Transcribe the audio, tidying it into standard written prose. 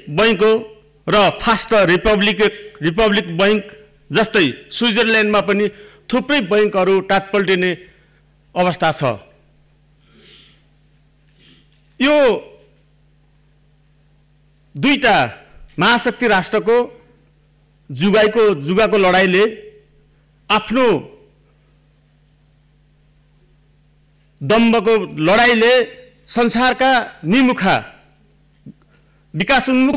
Bank हो र fast Republic bank जस्तै स्विजरल्यान्डमा पनि थुप्रै बैंकहरू टाटपल्टिने अवस्था छ। यो दुईटा महाशक्ति राष्ट्रको जुगाको लडाईँले आफ्नो दम्भको लडाईँले संसारका निमुखा विकासोन्मुख